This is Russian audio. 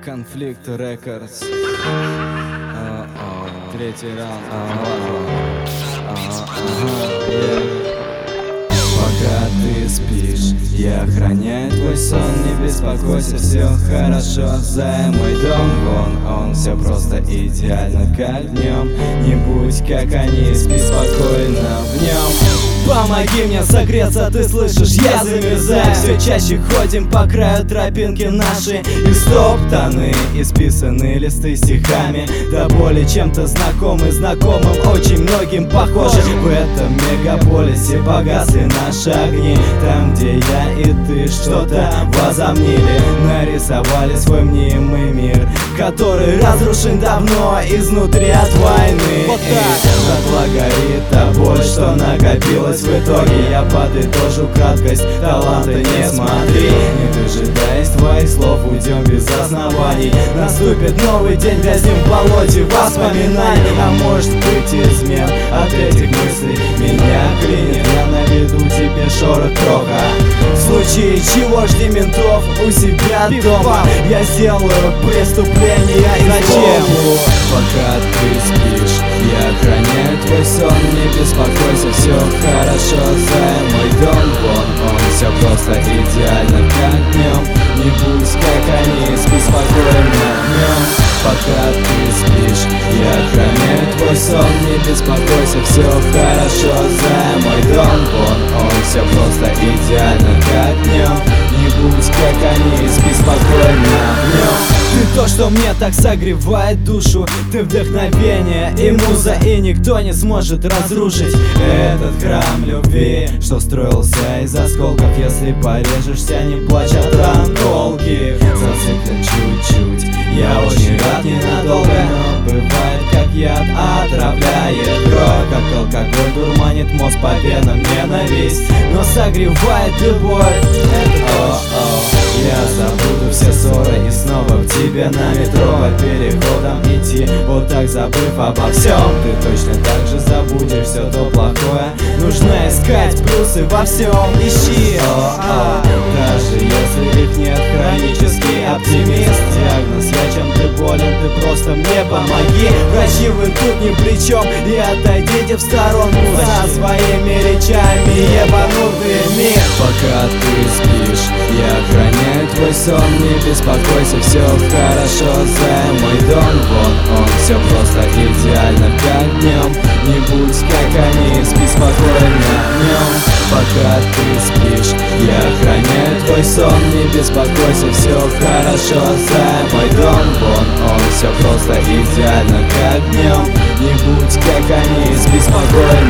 Конфликт Рекордс. Третий раунд. Пока ты спишь, я охраняю твой сон. Не беспокойся, все хорошо. За мой дом, вон он, все просто идеально, как днем. Не будь как они, спи спокойно в нем. Помоги мне согреться, ты слышишь, я замерзаю. Все чаще ходим по краю тропинки наши. Истоптаны, исписаны листы стихами. Да более чем-то знакомым очень многим похожи. В этом мегаполисе погасли наши огни. Там, где я и ты что-то возомнили. Нарисовали свой мнимый мир, который разрушен давно изнутри от войны. Вот так. Дотла горит та боль, что накопилась. В итоге я подытожу краткость, таланта не смотри. Не дожидаясь твоих слов, уйдем без оснований. Наступит новый день, вязнем в болоте воспоминаний. А может быть измен от этих мыслей меня клинит. Я наведу тебе шорох кроха. В случае чего жди ментов у себя дома. Я сделаю преступление и зачем? Пока ты спишь, я охраняю твой сон. Не беспокойся, все хорошо. За мой дом, вон он, все просто идеально, как днем. Не будь как они, спи спокойно днем. Пока ты спишь, я охраняю твой сон. Не беспокойся, все хорошо. За мой дом, вон он, все просто идеально, как днем. Не будь как они, спи спокойно днем. Ты то, что мне так согревает душу. Ты вдохновение и муза, и никто не сможет разрушить этот храм любви, что строился из осколков. Если порежешься, не плачь от ран толки. Зациклен чуть-чуть, я очень рад ненадолго. Но бывает, как яд отравляет кровь, как алкоголь дурманит мозг по венам ненависть. Но согревает любовь. Я забуду все ссоры и снова в тебе на метро по переходам идти, вот так забыв обо всем. Ты точно так же забудешь все то плохое. Нужно искать плюсы во всем, ищи. Даже если их нет, хронический оптимист. Диагноз: я чем-то болен, ты просто мне помоги. Врачи, вы тут ни при чем, и отойдите в сторонку со своими речами ебанутыми. Пока ты спишь, я охраняю твой сон. Не беспокойся, все хорошо. За мой дом, вон он, все просто идеально, как днем. Не будь как они, спи спокойно днем. Пока ты спишь, я охраняю твой сон. Не беспокойся, все хорошо. За мой дом, вон он, все просто идеально, как днем. Не будь как они, спи спокойно